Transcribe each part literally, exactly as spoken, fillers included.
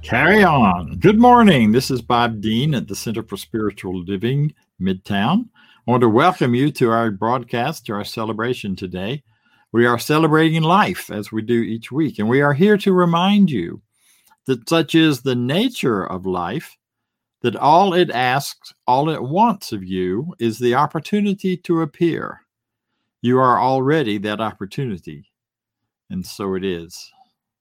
Carry on. Good morning. This is Bob Dean at the Center for Spiritual Living, Midtown. I want to welcome you to our broadcast, to our celebration today. We are celebrating life as we do each week, and we are here to remind you that such is the nature of life, that all it asks, all it wants of you is the opportunity to appear. You are already that opportunity, and so it is.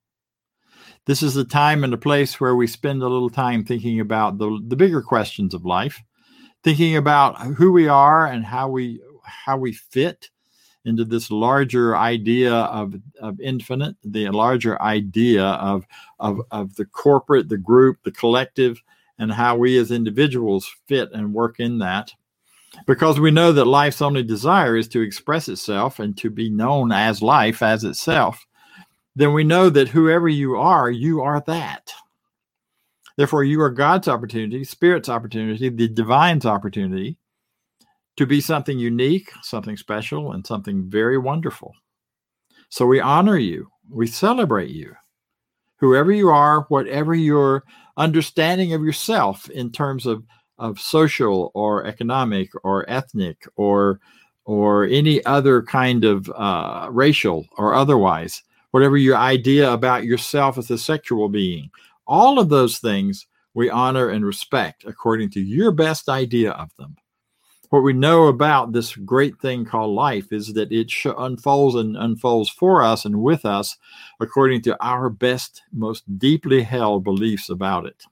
This is the time and the place where we spend a little time thinking about the, the bigger questions of life, thinking about who we are and how we how we fit into this larger idea of, of infinite, the larger idea of, of, of the corporate, the group, the collective, and how we as individuals fit and work in that. Because we know that life's only desire is to express itself and to be known as life, as itself. Then we know that whoever you are, you are that. Therefore, you are God's opportunity, Spirit's opportunity, the divine's opportunity to be something unique, something special, and something very wonderful. So we honor you. We celebrate you. Whoever you are, whatever your understanding of yourself in terms of, of social or economic or ethnic or, or any other kind of uh, racial or otherwise, whatever your idea about yourself as a sexual being, all of those things we honor and respect according to your best idea of them. What we know about this great thing called life is that it sh- unfolds and unfolds for us and with us according to our best, most deeply held beliefs about it.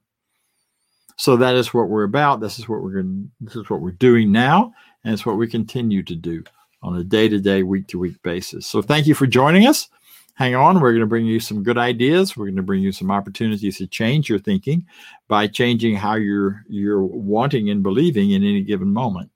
So that is what we're about. This is what we're going. This is what we're doing now, and it's what we continue to do on a day-to-day, week-to-week basis. So thank you for joining us. Hang on, we're going to bring you some good ideas. We're going to bring you some opportunities to change your thinking by changing how you're you're wanting and believing in any given moment.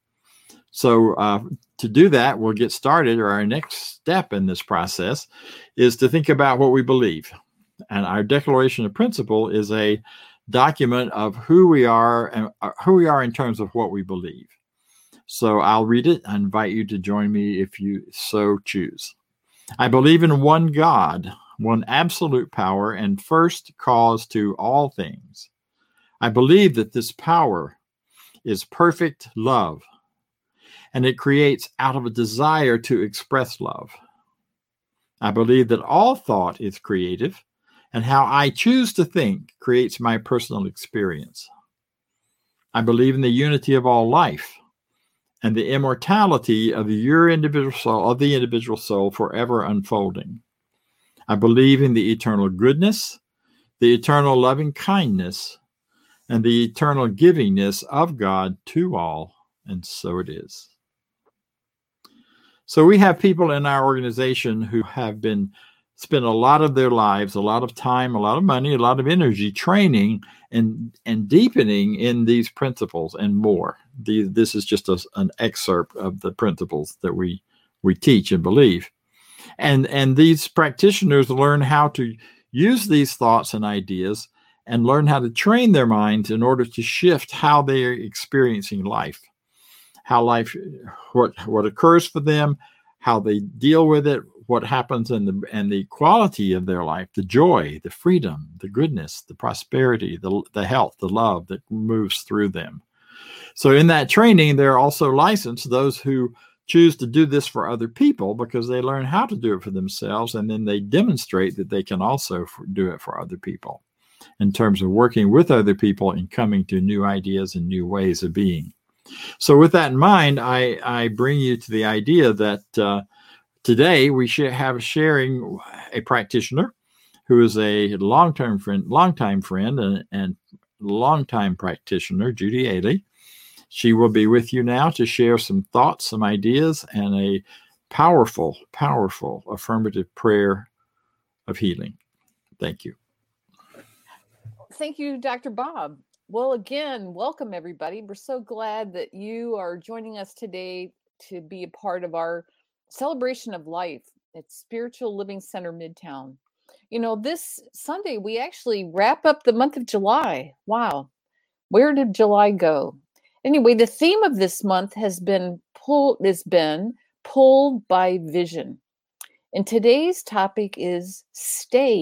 So uh, to do that, we'll get started, or our next step in this process is to think about what we believe. And our Declaration of Principle is a document of who we are and uh, who we are in terms of what we believe. So I'll read it. I invite you to join me if you so choose. I believe in one God, one absolute power and first cause to all things. I believe that this power is perfect love, and it creates out of a desire to express love. I believe that all thought is creative, and how I choose to think creates my personal experience. I believe in the unity of all life, and the immortality of your individual soul, of the individual soul forever unfolding. I believe in the eternal goodness, the eternal loving kindness, and the eternal givingness of God to all, and so it is. So we have people in our organization who have been spent a lot of their lives, a lot of time, a lot of money, a lot of energy training and, and deepening in these principles and more. The, this is just a, an excerpt of the principles that we, we teach and believe. And, and these practitioners learn how to use these thoughts and ideas and learn how to train their minds in order to shift how they are experiencing life, how life, what, what occurs for them, how they deal with it, what happens in the and the quality of their life, the joy, the freedom, the goodness, the prosperity, the, the health, the love that moves through them. So in that training, they're also licensed those who choose to do this for other people because they learn how to do it for themselves, and then they demonstrate that they can also do it for other people in terms of working with other people and coming to new ideas and new ways of being. So with that in mind, I, I bring you to the idea that uh, today we should have sharing a practitioner who is a long-term friend, longtime friend and, and longtime practitioner, Judy Ailey. She will be with you now to share some thoughts, some ideas, and a powerful, powerful affirmative prayer of healing. Thank you. Thank you, Doctor Bob. Well, again, welcome everybody. We're so glad that you are joining us today to be a part of our celebration of life at Spiritual Living Center Midtown. You know, this Sunday, we actually wrap up the month of July. Wow. Where did July go? Anyway, the theme of this month has been pulled, has been pulled by vision. And today's topic is stayed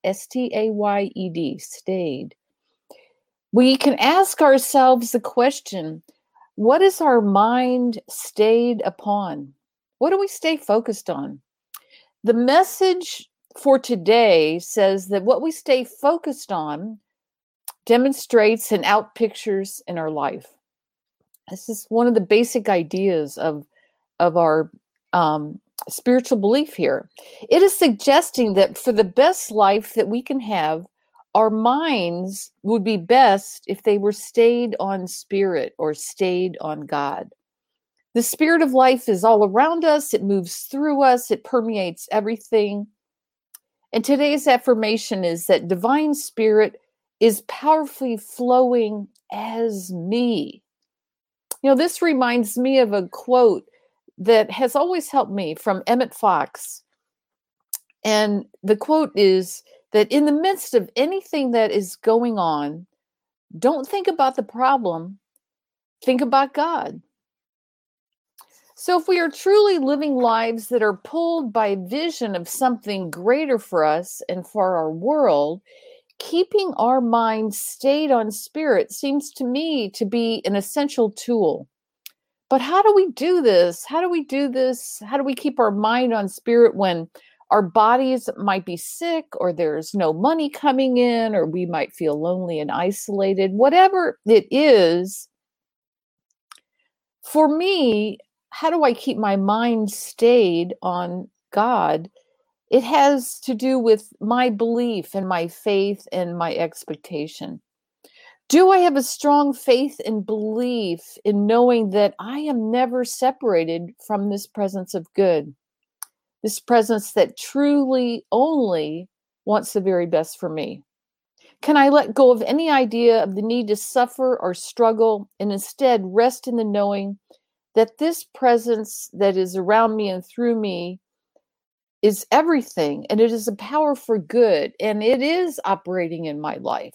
S T A Y E D, stayed. We can ask ourselves the question, what is our mind stayed upon? What do we stay focused on? The message for today says that what we stay focused on demonstrates and outpictures in our life. This is one of the basic ideas of, of our um, spiritual belief here. It is suggesting that for the best life that we can have, our minds would be best if they were stayed on spirit or stayed on God. The spirit of life is all around us. It moves through us. It permeates everything. And today's affirmation is that divine spirit is powerfully flowing as me. You know, this reminds me of a quote that has always helped me from Emmett Fox. And the quote is that in the midst of anything that is going on, don't think about the problem, think about God. So if we are truly living lives that are pulled by vision of something greater for us and for our world, keeping our mind stayed on spirit seems to me to be an essential tool. But how do we do this? How do we do this? How do we keep our mind on spirit when our bodies might be sick, or there's no money coming in, or we might feel lonely and isolated? Whatever it is, for me, how do I keep my mind stayed on God? It has to do with my belief and my faith and my expectation. Do I have a strong faith and belief in knowing that I am never separated from this presence of good? This presence that truly only wants the very best for me. Can I let go of any idea of the need to suffer or struggle and instead rest in the knowing that this presence that is around me and through me is everything, and it is a power for good, and it is operating in my life?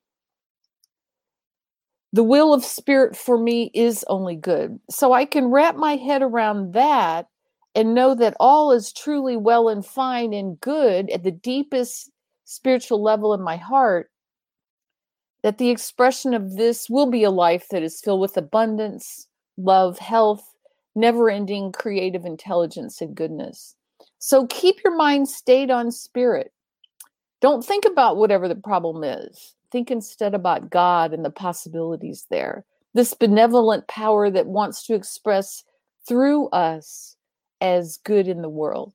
The will of spirit for me is only good. So I can wrap my head around that and know that all is truly well and fine and good at the deepest spiritual level in my heart, that the expression of this will be a life that is filled with abundance, love, health, never-ending creative intelligence and goodness. So keep your mind stayed on spirit. Don't think about whatever the problem is. Think instead about God and the possibilities there. This benevolent power that wants to express through us as good in the world.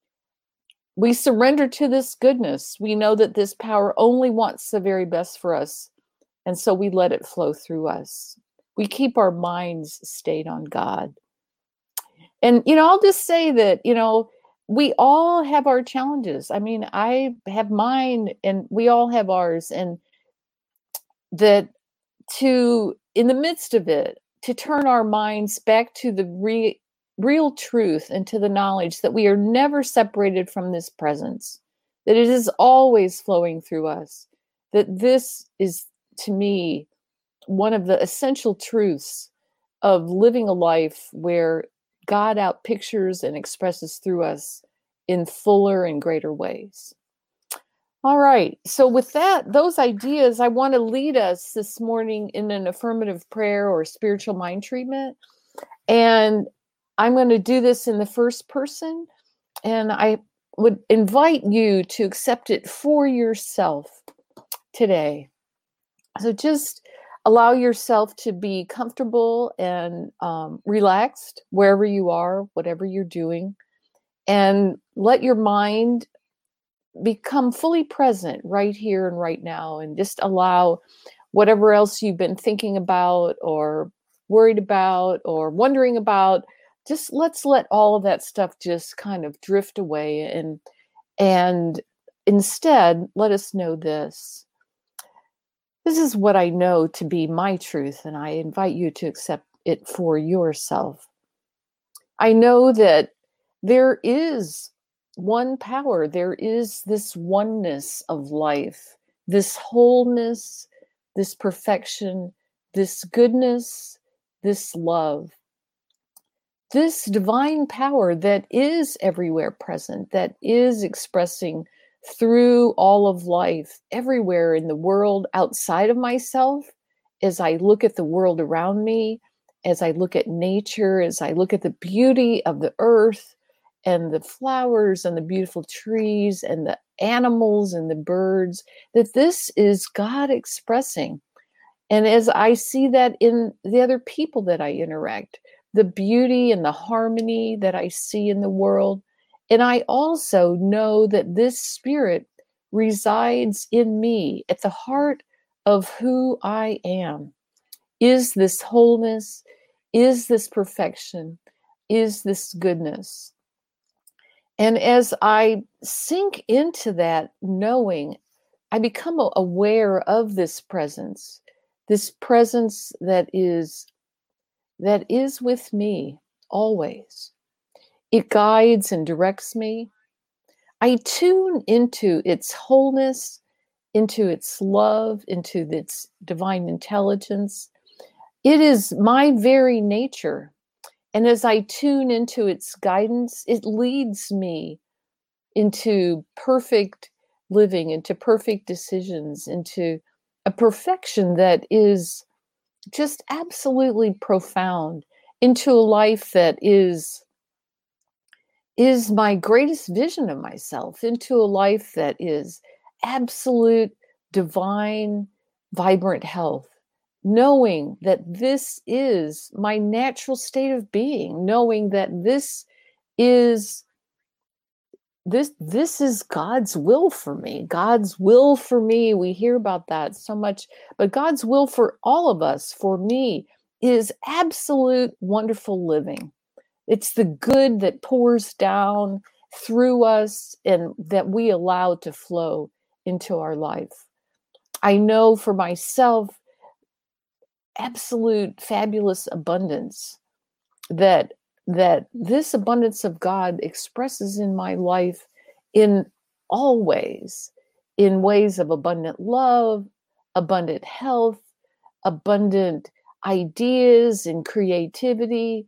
We surrender to this goodness. We know that this power only wants the very best for us, and so we let it flow through us. We keep our minds stayed on God. And, you know, I'll just say that, you know, we all have our challenges. I mean, I have mine and we all have ours. And that to, in the midst of it, to turn our minds back to the re, real truth and to the knowledge that we are never separated from this presence, that it is always flowing through us, that this is, to me, one of the essential truths of living a life where God outpictures and expresses through us in fuller and greater ways. All right. So with that, those ideas, I want to lead us this morning in an affirmative prayer or spiritual mind treatment. And I'm going to do this in the first person. And I would invite you to accept it for yourself today. So just allow yourself to be comfortable and um, relaxed wherever you are, whatever you're doing, and let your mind become fully present right here and right now, and just allow whatever else you've been thinking about or worried about or wondering about, just let's let all of that stuff just kind of drift away, and and instead let us know this. This is what I know to be my truth, and I invite you to accept it for yourself. I know that there is one power. There is this oneness of life, this wholeness, this perfection, this goodness, this love, this divine power that is everywhere present, that is expressing through all of life, everywhere in the world outside of myself, as I look at the world around me, as I look at nature, as I look at the beauty of the earth and the flowers and the beautiful trees and the animals and the birds, that this is God expressing. And as I see that in the other people that I interact, the beauty and the harmony that I see in the world, and I also know that this spirit resides in me at the heart of who I am. Is this wholeness? Is this perfection? Is this goodness? And as I sink into that knowing, I become aware of this presence, this presence that is that is with me always. It guides and directs me. I tune into its wholeness, into its love, into its divine intelligence. It is my very nature. And as I tune into its guidance, it leads me into perfect living, into perfect decisions, into a perfection that is just absolutely profound, into a life that is is my greatest vision of myself, into a life that is absolute, divine, vibrant health, knowing that this is my natural state of being, knowing that this is this this is God's will for me. God's will for me, we hear about that so much, but God's will for all of us, for me, is absolute wonderful living. It's the good that pours down through us and that we allow to flow into our life. I know for myself, absolute fabulous abundance that that this abundance of God expresses in my life in all ways, in ways of abundant love, abundant health, abundant ideas and creativity,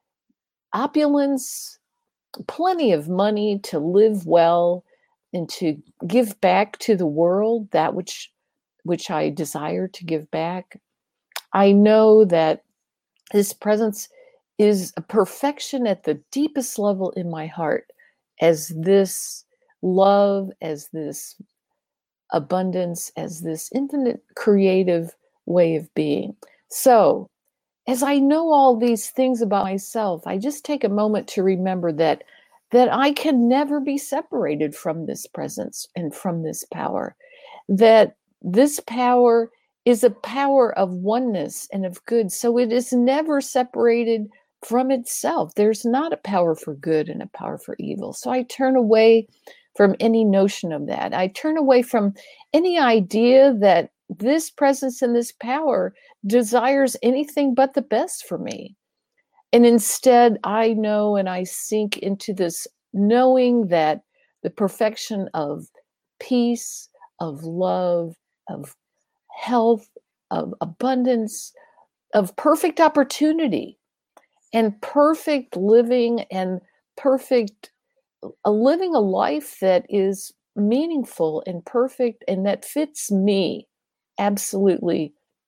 opulence, plenty of money to live well and to give back to the world that which which I desire to give back. I know that His presence is a perfection at the deepest level in my heart, as this love, as this abundance, as this infinite creative way of being. So, as I know all these things about myself, I just take a moment to remember that that I can never be separated from this presence and from this power. That this power is a power of oneness and of good. So it is never separated from itself. There's not a power for good and a power for evil. So I turn away from any notion of that. I turn away from any idea that this presence and this power desires anything but the best for me. And instead, I know and I sink into this knowing that the perfection of peace, of love, of health, of abundance, of perfect opportunity, and perfect living and perfect a living a life that is meaningful and perfect and that fits me absolutely,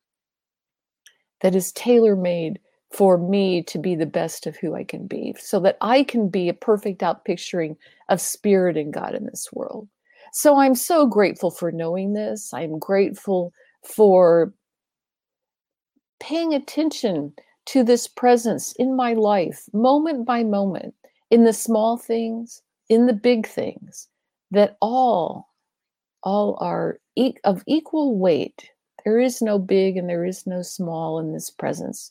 that is tailor-made for me to be the best of who I can be, so that I can be a perfect outpicturing of spirit and God in this world. So I'm so grateful for knowing this. I'm grateful for paying attention to this presence in my life, moment by moment, in the small things, in the big things, that all, all are e- of equal weight. There is no big and there is no small in this presence,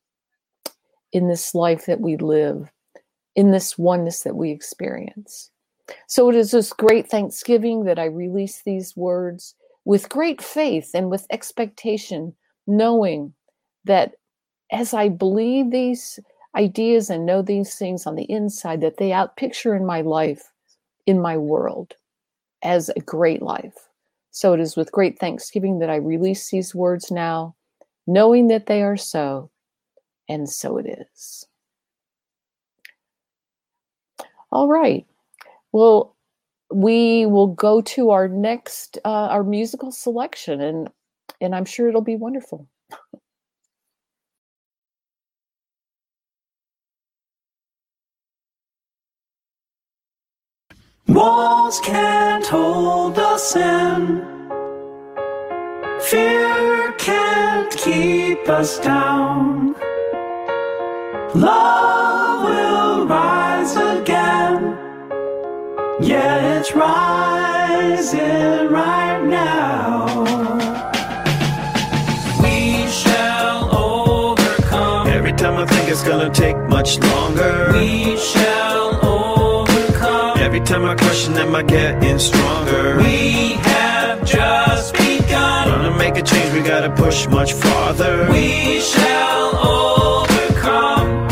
in this life that we live, in this oneness that we experience. So it is this great thanksgiving that I release these words with great faith and with expectation, knowing that as I believe these ideas and know these things on the inside, that they outpicture in my life, in my world, as a great life. So it is with great thanksgiving that I release these words now, knowing that they are so, and so it is. All right. Well, we will go to our next, uh, our musical selection, and and I'm sure it'll be wonderful. Walls can't hold us in. Fear can't keep us down. Love will rise again. Yeah, it's rising right now. We shall overcome. Every time I think it's gonna take much longer, we shall overcome. Every time I question, am I getting stronger? We have just begun. Gonna make a change, we gotta push much farther. We shall overcome.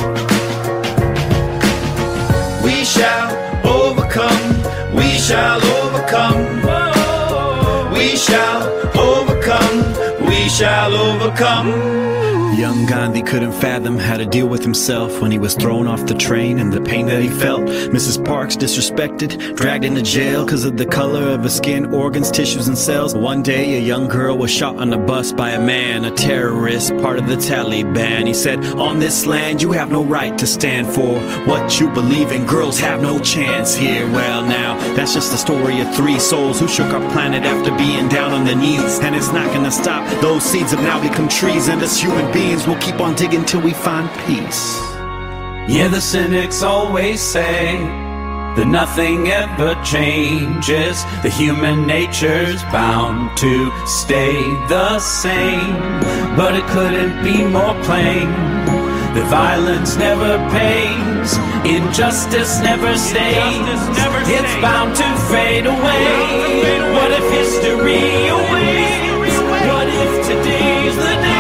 We shall overcome. We shall overcome. We shall overcome. We shall overcome. Young Gandhi couldn't fathom how to deal with himself when he was thrown off the train and the pain that he felt. Missus Parks disrespected, dragged into jail because of the color of her skin, organs, tissues, and cells. One day, a young girl was shot on a bus by a man, a terrorist, part of the Taliban. He said, on this land, you have no right to stand for what you believe in. Girls have no chance here. Well, now, that's just the story of three souls who shook our planet after being down on their knees. And it's not gonna stop. Those seeds have now become trees, and as human beings, we'll keep on digging till we find peace. Yeah, the cynics always say that nothing ever changes. The human nature's bound to stay the same. But it couldn't be more plain that violence never pays, injustice never stays. It's bound to fade away. What if history awaits? What if today's the day?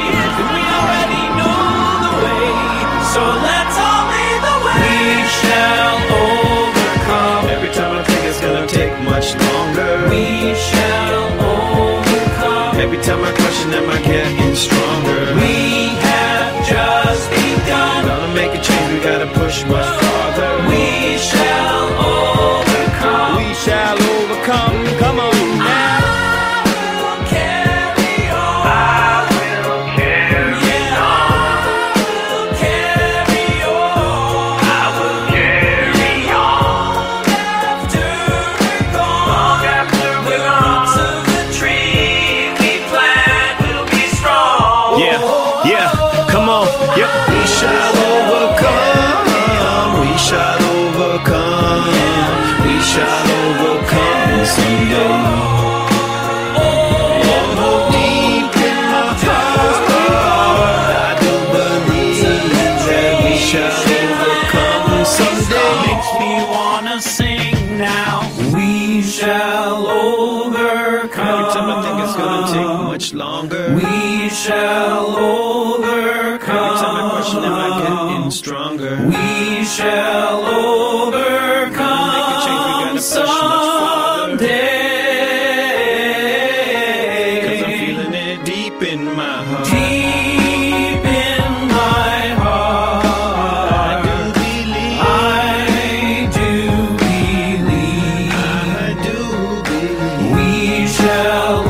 So let's all lead the way. We shall overcome. Every time I think it's gonna take much longer, we shall overcome. Every time I question, am I getting stronger? We have just begun. Gonna make a change, we gotta push much farther. We shall overcome. We shall overcome. Come on. Longer. We shall overcome. Every time I question, am I getting stronger? We shall overcome. Make a change, we gotta push someday. Cause I'm feeling it deep in my heart. Deep in my heart. I do believe. I do believe. I do believe. We shall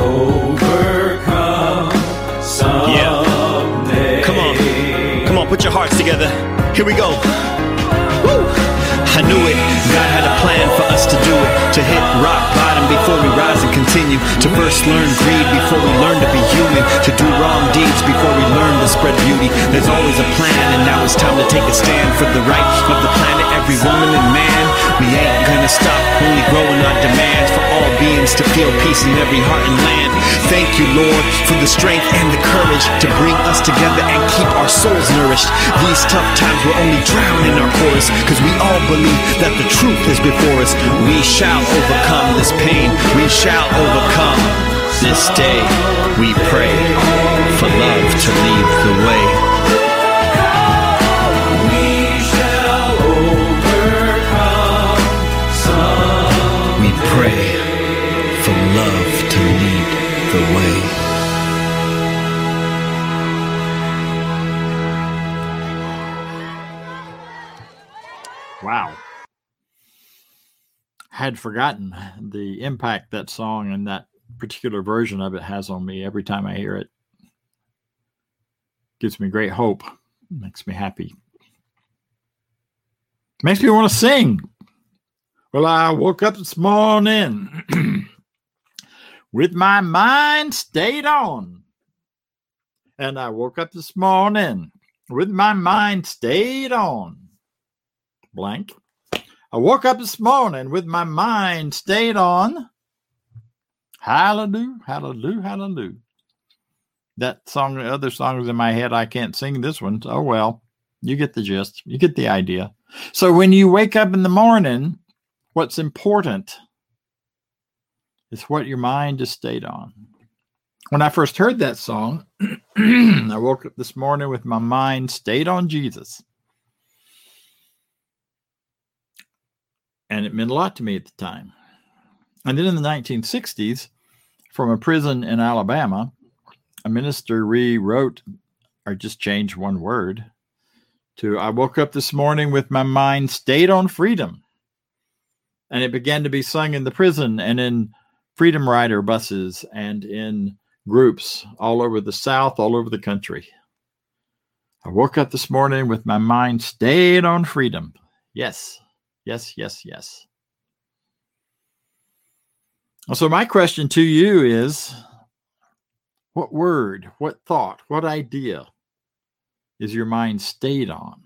put your hearts together. Here we go. Woo! I knew it. God had a plan for us to do it. To hit rock bottom before we rise and continue. To first learn greed before we learn to be human. To do wrong deeds before we learn to spread beauty. There's always a plan, and now it's time to take a stand for the right of the planet, every woman and man. We ain't gonna stop, only growing our demands for all beings to feel peace in every heart and land. Thank you, Lord, for the strength and the courage to bring us together and keep our souls nourished. These tough times will only drown in our chorus, cause we all believe that the truth is before us. We shall overcome this pain. We shall overcome this day. We pray for love to lead the way. We pray for love to lead the way. Wow. had forgotten the impact that song and that particular version of it has on me every time I hear it. Gives me great hope. Makes me happy. Makes me want to sing. Well, I woke up this morning with my mind stayed on. And I woke up this morning with my mind stayed on. Blank. I woke up this morning with my mind stayed on. Hallelujah, hallelujah, hallelujah. That song, the other songs in my head, I can't sing this one. Oh, well, you get the gist. You get the idea. So when you wake up in the morning, what's important is what your mind is stayed on. When I first heard that song, I woke up this morning with my mind stayed on Jesus. And it meant a lot to me at the time. And then in the nineteen sixties, from a prison in Alabama, a minister rewrote or just changed one word to, I woke up this morning with my mind stayed on freedom. And it began to be sung in the prison and in Freedom Rider buses and in groups all over the South, all over the country. I woke up this morning with my mind stayed on freedom. Yes, yes, yes, yes. So my question to you is, what word, what thought, what idea is your mind stayed on?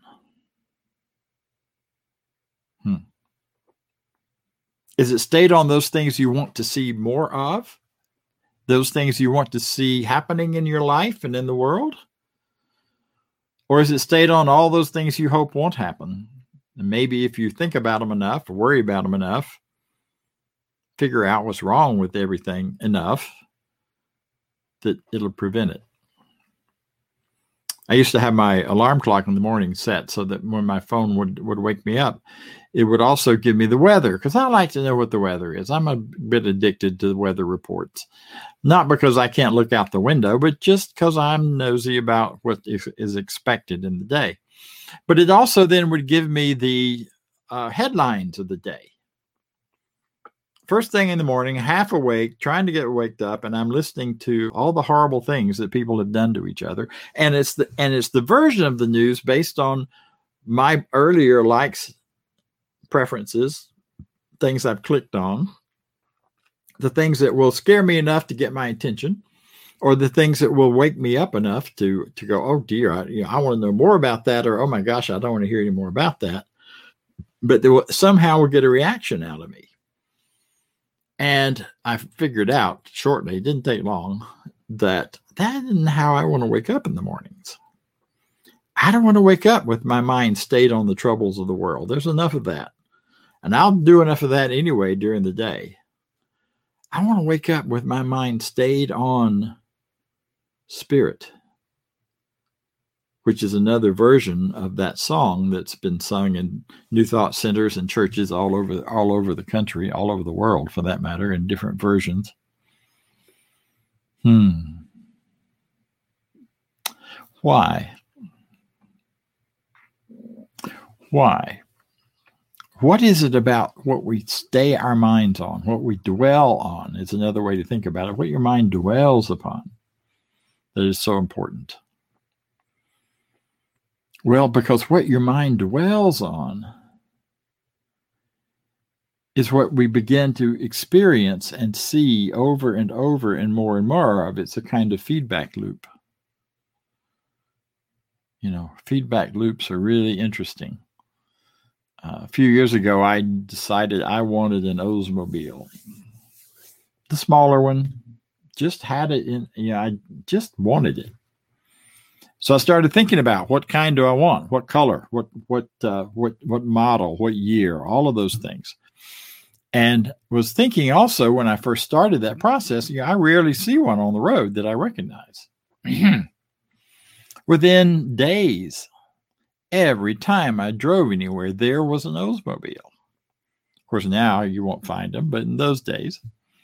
Hmm. Is it stayed on those things you want to see more of? Those things you want to see happening in your life and in the world? Or is it stayed on all those things you hope won't happen? And maybe if you think about them enough or worry about them enough, figure out what's wrong with everything enough that it'll prevent it. I used to have my alarm clock in the morning set so that when my phone would, would wake me up, it would also give me the weather, because I like to know what the weather is. I'm a bit addicted to the weather reports. Not because I can't look out the window, but just because I'm nosy about what is, is expected in the day. But it also then would give me the uh, headlines of the day. First thing in the morning, half awake, trying to get waked up, and I'm listening to all the horrible things that people have done to each other. And it's the and it's the version of the news based on my earlier likes, preferences, things I've clicked on, the things that will scare me enough to get my attention, or the things that will wake me up enough to to go, oh dear, I, you know, I want to know more about that, or oh my gosh, I don't want to hear any more about that. But they will somehow will get a reaction out of me. And I figured out shortly, it didn't take long, that that isn't how I want to wake up in the mornings. I don't want to wake up with my mind stayed on the troubles of the world. There's enough of that. And I'll do enough of that anyway during the day. I want to wake up with my mind stayed on spirit, which is another version of that song that's been sung in New Thought centers and churches all over, all over the country, all over the world for that matter, in different versions. Hmm. Why? Why? What is it about what we stay our minds on, what we dwell on is another way to think about it, what your mind dwells upon that is so important? Well, because what your mind dwells on is what we begin to experience and see over and over and more and more of. It's a kind of feedback loop. You know, feedback loops are really interesting. Uh, a few years ago, I decided I wanted an Oldsmobile. The smaller one, just had it in, you know, I just wanted it. So I started thinking about what kind do I want, what color, what what uh, what what model, what year, all of those things, and was thinking also when I first started that process, you know, I rarely see one on the road that I recognize. Within days, every time I drove anywhere, there was an Oldsmobile. Of course, now you won't find them, but in those days.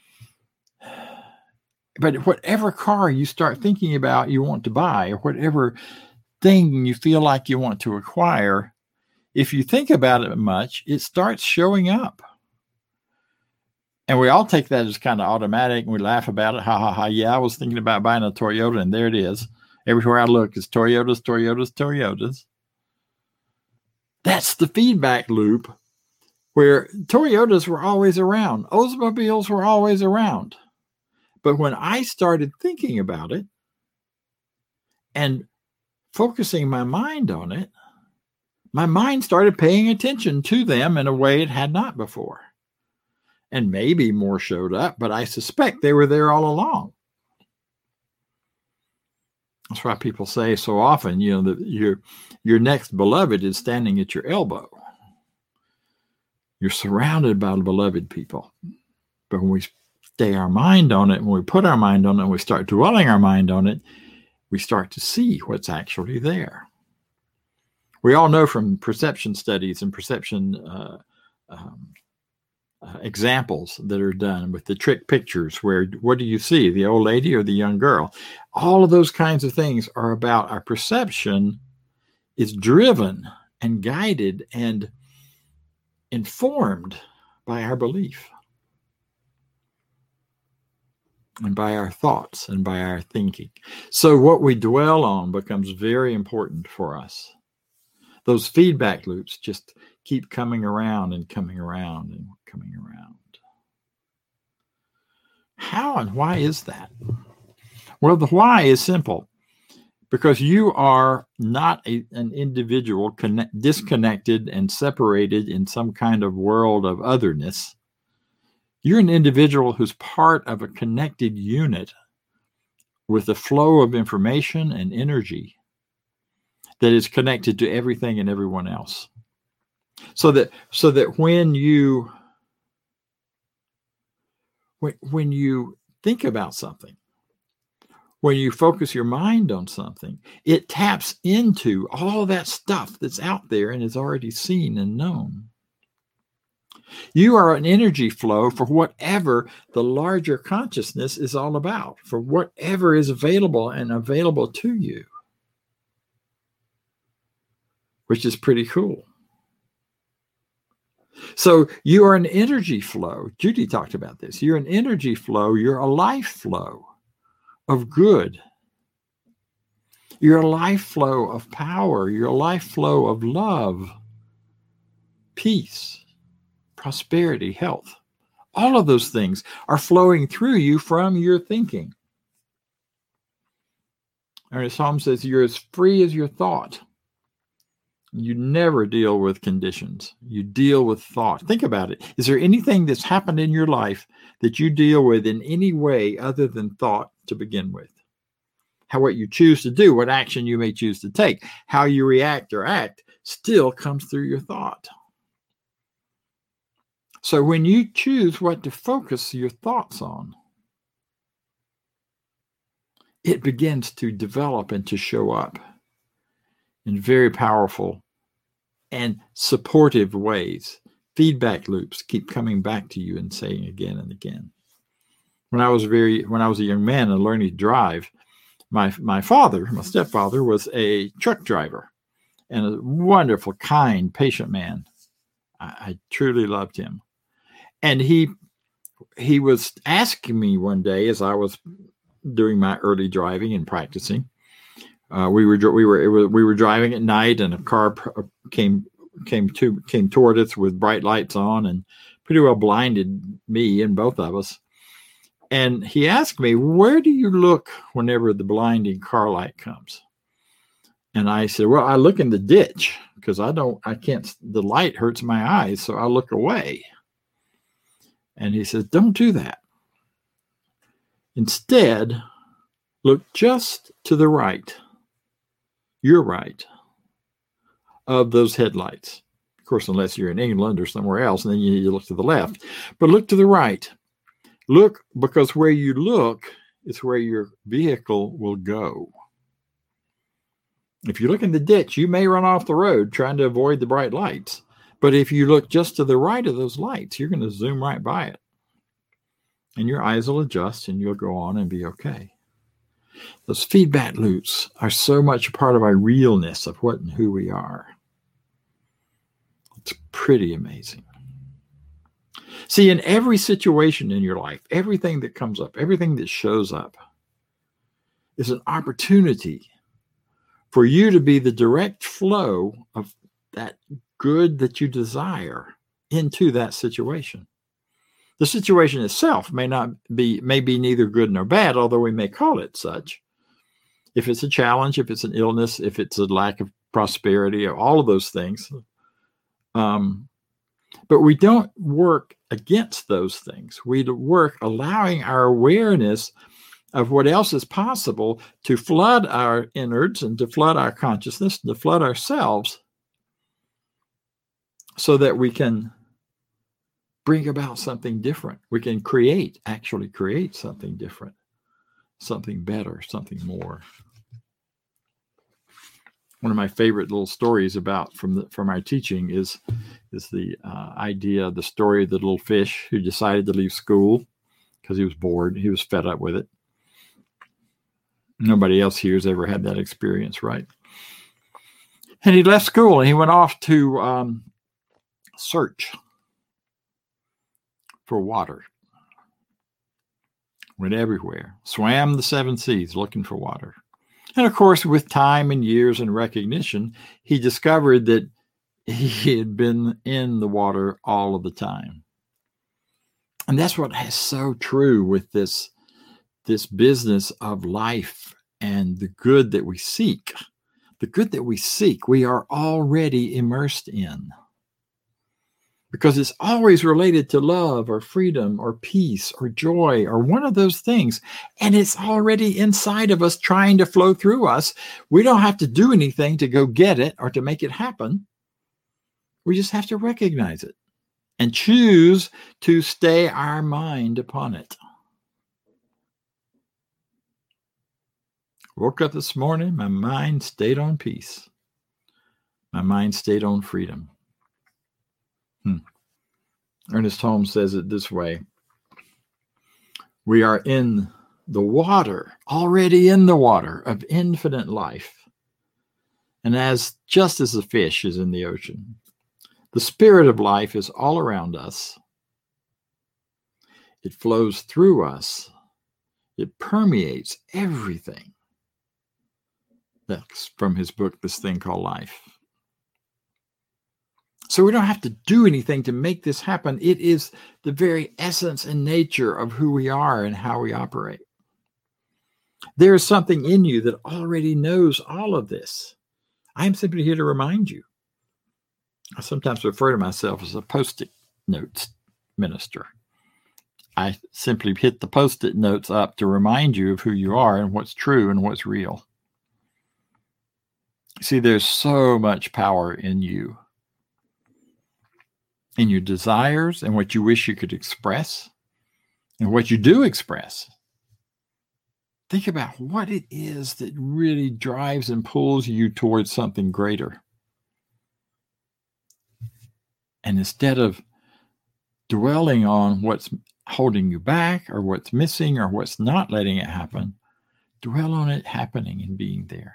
But whatever car you start thinking about you want to buy, or whatever thing you feel like you want to acquire, if you think about it much, it starts showing up. And we all take that as kind of automatic, and we laugh about it. Ha, ha, ha. Yeah, I was thinking about buying a Toyota, and there it is. Everywhere I look is Toyotas, Toyotas, Toyotas. That's the feedback loop where Toyotas were always around. Oldsmobiles were always around. But when I started thinking about it and focusing my mind on it, my mind started paying attention to them in a way it had not before. And maybe more showed up, but I suspect they were there all along. That's why people say so often, you know, that your, your next beloved is standing at your elbow. You're surrounded by beloved people. But when we stay our mind on it, when we put our mind on it, and we start dwelling our mind on it, we start to see what's actually there. We all know from perception studies and perception uh, um, uh, examples that are done with the trick pictures where, what do you see, the old lady or the young girl? All of those kinds of things are about our perception is driven and guided and informed by our belief and by our thoughts and by our thinking. So what we dwell on becomes very important for us. Those feedback loops just keep coming around and coming around and coming around. How and why is that? Well, the why is simple. Because you are not a, an individual connect, disconnected and separated in some kind of world of otherness. You're an individual who's part of a connected unit with a flow of information and energy that is connected to everything and everyone else. So that so that when you when, when you think about something, when you focus your mind on something, it taps into all that stuff that's out there and is already seen and known. You are an energy flow for whatever the larger consciousness is all about, for whatever is available and available to you, which is pretty cool. So you are an energy flow. Judy talked about this. You're an energy flow. You're a life flow of good. You're a life flow of power. You're a life flow of love, peace, prosperity, health. All of those things are flowing through you from your thinking. And the Psalm says you're as free as your thought. You never deal with conditions. You deal with thought. Think about it. Is there anything that's happened in your life that you deal with in any way other than thought to begin with? How what you choose to do, what action you may choose to take, how you react or act still comes through your thought. So when you choose what to focus your thoughts on, it begins to develop and to show up in very powerful and supportive ways. Feedback loops keep coming back to you and saying again and again. When I was very, when I was a young man and learning to drive, my my father, my stepfather, was a truck driver and a wonderful, kind, patient man. I, I truly loved him. And he he was asking me one day as I was doing my early driving and practicing. Uh, we were we were, it was, we were driving at night, and a car pr- came came to came toward us with bright lights on, and pretty well blinded me and both of us. And he asked me, "Where do you look whenever the blinding car light comes?" And I said, "Well, I look in the ditch because I don't, I can't. The light hurts my eyes, so I look away." And he says, "Don't do that. Instead, look just to the right." Your right of those headlights. Of course, unless you're in England or somewhere else, and then you, you look to the left. But look to the right. Look, because where you look is where your vehicle will go. If you look in the ditch, you may run off the road trying to avoid the bright lights. But if you look just to the right of those lights, you're going to zoom right by it. And your eyes will adjust and you'll go on and be okay. Those feedback loops are so much a part of our realness of what and who we are. It's pretty amazing. See, in every situation in your life, everything that comes up, everything that shows up is an opportunity for you to be the direct flow of that good that you desire into that situation. The situation itself may not be, may be neither good nor bad, although we may call it such. If it's a challenge, if it's an illness, if it's a lack of prosperity, or all of those things. Um, but we don't work against those things. We work allowing our awareness of what else is possible to flood our innards and to flood our consciousness and to flood ourselves so that we can bring about something different. We can create, actually create something different, something better, something more. One of my favorite little stories about from the, from our teaching is, is the uh, idea, the story of the little fish who decided to leave school because he was bored. He was fed up with it. Nobody else here has ever had that experience, right? And he left school and he went off to um, search for water. Went everywhere, swam the seven seas looking for water. And of course, with time and years and recognition, he discovered that he had been in the water all of the time. And that's what is so true with this, this business of life and the good that we seek. The good that we seek, we are already immersed in. Because it's always related to love or freedom or peace or joy or one of those things. And it's already inside of us trying to flow through us. We don't have to do anything to go get it or to make it happen. We just have to recognize it and choose to stay our mind upon it. Woke up this morning, my mind stayed on peace. My mind stayed on freedom. Hmm. Ernest Holmes says it this way. We are in the water, already in the water of infinite life. And as just as the fish is in the ocean, the spirit of life is all around us. It flows through us. It permeates everything. That's from his book, This Thing Called Life. So we don't have to do anything to make this happen. It is the very essence and nature of who we are and how we operate. There is something in you that already knows all of this. I'm simply here to remind you. I sometimes refer to myself as a post-it notes minister. I simply hit the post-it notes up to remind you of who you are and what's true and what's real. See, there's so much power in you, in your desires and what you wish you could express and what you do express. Think about what it is that really drives and pulls you towards something greater. And instead of dwelling on what's holding you back or what's missing or what's not letting it happen, dwell on it happening and being there.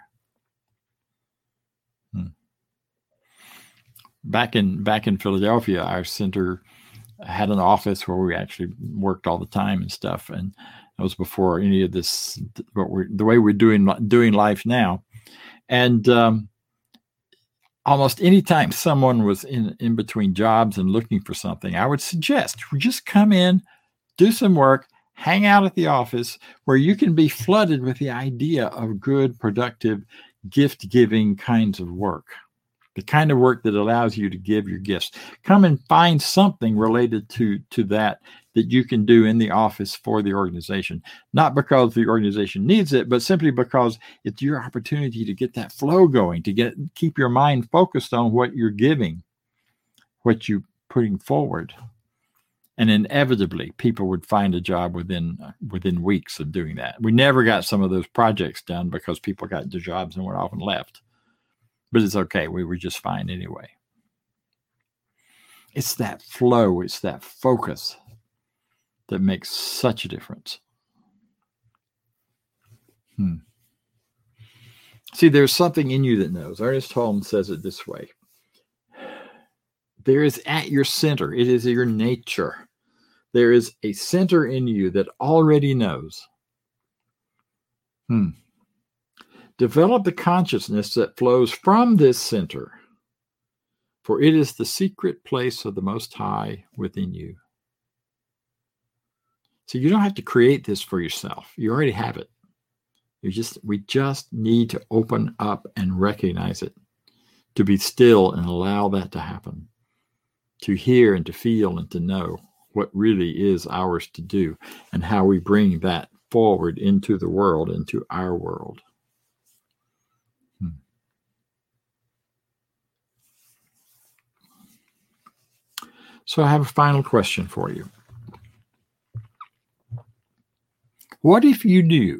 Hmm. Back in back in Philadelphia, our center had an office where we actually worked all the time and stuff. And that was before any of this, what we're, the way we're doing doing life now. And um, almost any time someone was in, in between jobs and looking for something, I would suggest just come in, do some work, hang out at the office where you can be flooded with the idea of good, productive, gift-giving kinds of work. The kind of work that allows you to give your gifts. Come and find something related to, to that that you can do in the office for the organization. Not because the organization needs it, but simply because it's your opportunity to get that flow going, to get keep your mind focused on what you're giving, what you're putting forward. And inevitably, people would find a job within uh, within weeks of doing that. We never got some of those projects done because people got their jobs and went off and left. But it's okay. We were just fine anyway. It's that flow. It's that focus that makes such a difference. Hmm. See, there's something in you that knows. Ernest Holmes says it this way. There is at your center. It is your nature. There is a center in you that already knows. Hmm. Develop the consciousness that flows from this center, for it is the secret place of the Most High within you. So you don't have to create this for yourself. You already have it. You just, we just need to open up and recognize it, to be still and allow that to happen, to hear and to feel and to know what really is ours to do and how we bring that forward into the world, into our world. Hmm. So I have a final question for you. What if you knew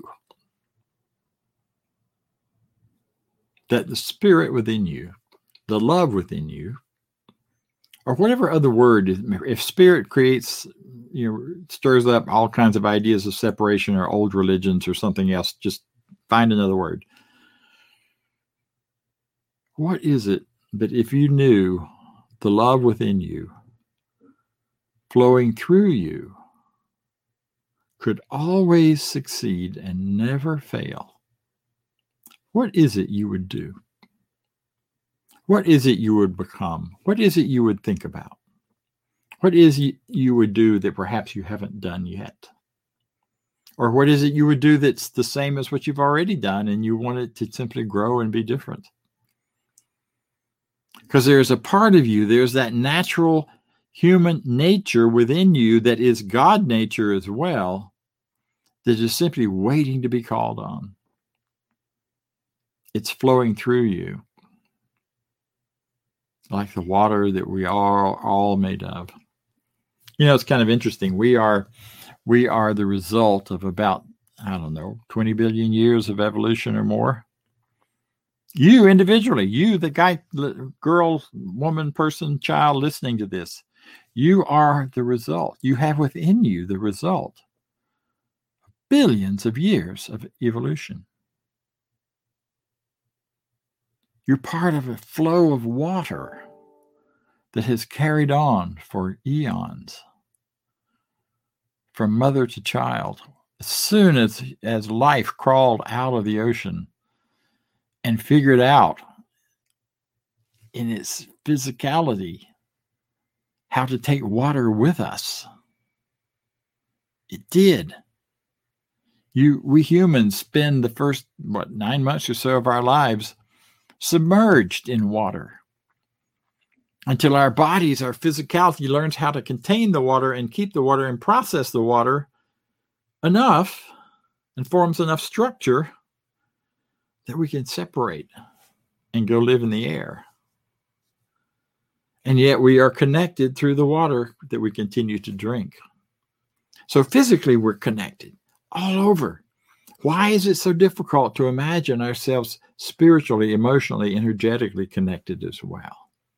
that the spirit within you, the love within you, or whatever other word, if spirit creates, you know, stirs up all kinds of ideas of separation or old religions or something else, just find another word. What is it that if you knew the love within you, flowing through you, could always succeed and never fail? What is it you would do? What is it you would become? What is it you would think about? What is it you would do that perhaps you haven't done yet? Or what is it you would do that's the same as what you've already done and you want it to simply grow and be different? Because there's a part of you, there's that natural human nature within you that is God nature as well, that is simply waiting to be called on. It's flowing through you like the water that we are all made of. You know, it's kind of interesting. We are, we are the result of about, I don't know, twenty billion years of evolution or more. You individually, you, the guy, girl, woman, person, child listening to this, you are the result. You have within you the result of billions of years of evolution. You're part of a flow of water that has carried on for eons, from mother to child. As soon as, as life crawled out of the ocean and figured out in its physicality how to take water with us, it did. You, we humans spend the first, what, nine months or so of our lives submerged in water until our bodies, our physicality learns how to contain the water and keep the water and process the water enough and forms enough structure that we can separate and go live in the air. And yet we are connected through the water that we continue to drink. So physically we're connected all over. Why is it so difficult to imagine ourselves spiritually, emotionally, energetically connected as well?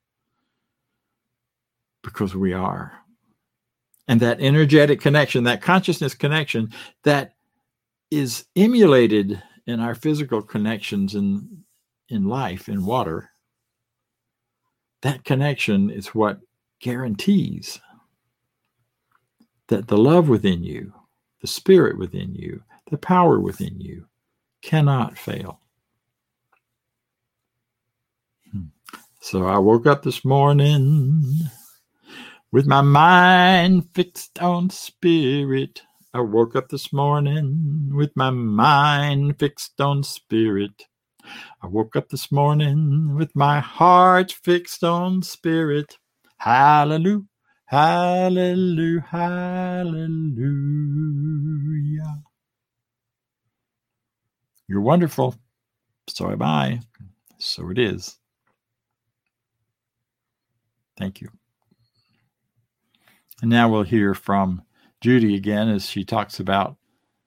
Because we are. And that energetic connection, that consciousness connection that is emulated in our physical connections in, in life, in water, that connection is what guarantees that the love within you, the spirit within you, the power within you cannot fail. So I woke up this morning with my mind fixed on spirit. I woke up this morning with my mind fixed on spirit. I woke up this morning with my heart fixed on spirit. Hallelujah, hallelujah, hallelujah. You're wonderful. So am I. So it is. Thank you. And now we'll hear from Judy again as she talks about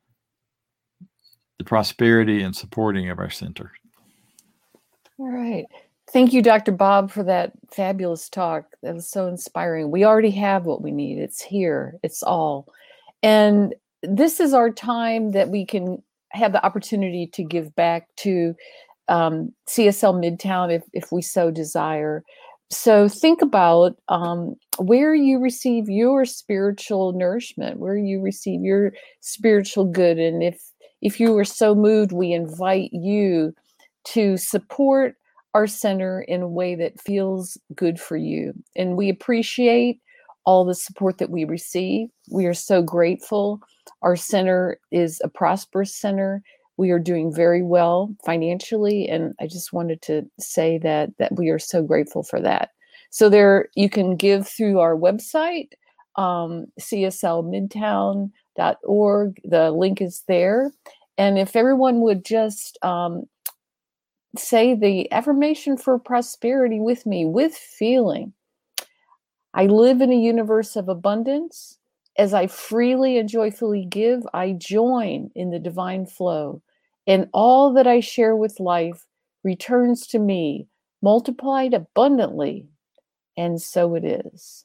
the prosperity and supporting of our center. All right. Thank you, Doctor Bob, for that fabulous talk. That was so inspiring. We already have what we need. It's here. It's all. And this is our time that we can have the opportunity to give back to um, C S L Midtown if, if we so desire. So think about um, where you receive your spiritual nourishment, where you receive your spiritual good. And if if you are so moved, we invite you to support our center in a way that feels good for you. And we appreciate all the support that we receive. We are so grateful. Our center is a prosperous center. We are doing very well financially, and I just wanted to say that that we are so grateful for that. So there, you can give through our website, um, c s l midtown dot org. The link is there. And if everyone would just um, say the affirmation for prosperity with me, with feeling. I live in a universe of abundance. As I freely and joyfully give, I join in the divine flow. And all that I share with life returns to me, multiplied abundantly. And so it is.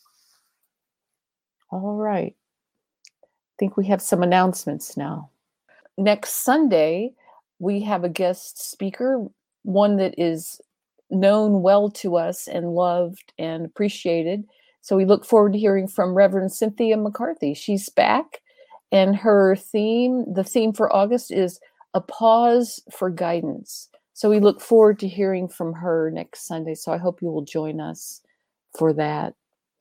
All right. I think we have some announcements now. Next Sunday, we have a guest speaker, one that is known well to us and loved and appreciated. So we look forward to hearing from Reverend Cynthia McCarthy. She's back, and her theme, the theme for August is A Pause for Guidance. So we look forward to hearing from her next Sunday. So I hope you will join us for that.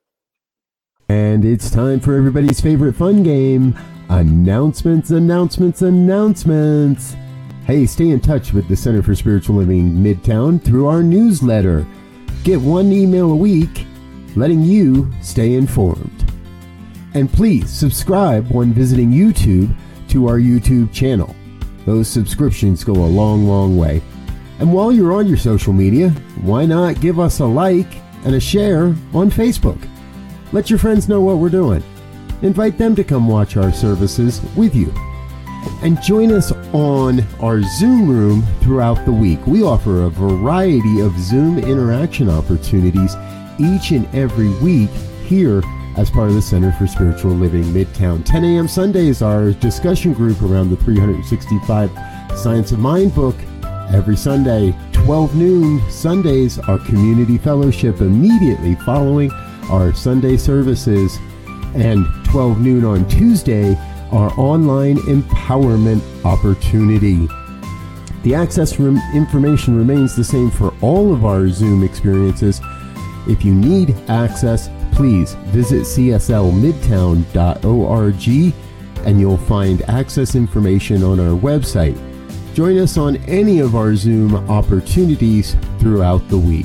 And it's time for everybody's favorite fun game, announcements, announcements, announcements. Hey, stay in touch with the Center for Spiritual Living Midtown through our newsletter. Get one email a week letting you stay informed. And please subscribe when visiting YouTube to our YouTube channel. Those subscriptions go a long, long way. And while you're on your social media, why not give us a like and a share on Facebook? Let your friends know what we're doing. Invite them to come watch our services with you. And join us on our Zoom room throughout the week. We offer a variety of Zoom interaction opportunities each and every week here as part of the Center for Spiritual Living Midtown. ten a.m. Sundays, our discussion group around the three sixty-five Science of Mind book. Every Sunday, twelve noon Sundays, our community fellowship immediately following our Sunday services. And twelve noon on Tuesday, our online empowerment opportunity. The access rem- information remains the same for all of our Zoom experiences. If you need access, please visit c s l midtown dot org and you'll find access information on our website. Join us on any of our Zoom opportunities throughout the week.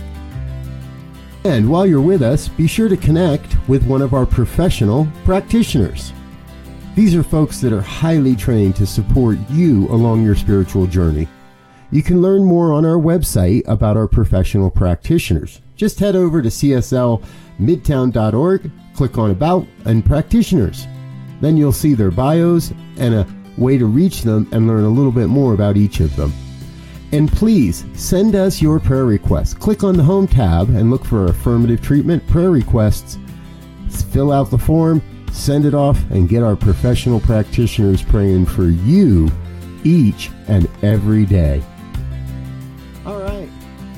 And while you're with us, be sure to connect with one of our professional practitioners. These are folks that are highly trained to support you along your spiritual journey. You can learn more on our website about our professional practitioners. Just head over to c s l midtown dot org, click on About and Practitioners. Then you'll see their bios and a way to reach them and learn a little bit more about each of them. And please send us your prayer requests. Click on the Home tab and look for Affirmative Treatment Prayer Requests. Fill out the form, send it off, and get our professional practitioners praying for you each and every day. All right.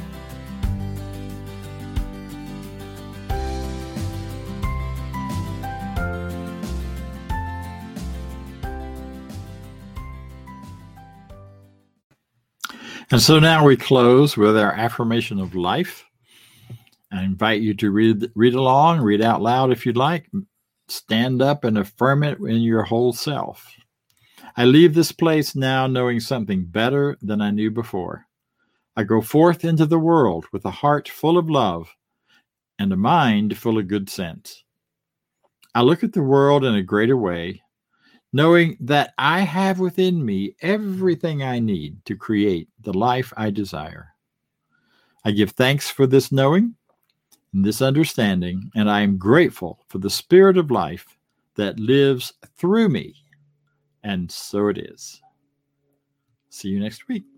And so now we close with our affirmation of life. I invite you to read read along, read out loud if you'd like. Stand up and affirm it in your whole self. I leave this place now knowing something better than I knew before. I go forth into the world with a heart full of love and a mind full of good sense. I look at the world in a greater way, knowing that I have within me everything I need to create the life I desire. I give thanks for this knowing and this understanding, and I am grateful for the spirit of life that lives through me. And so it is. See you next week.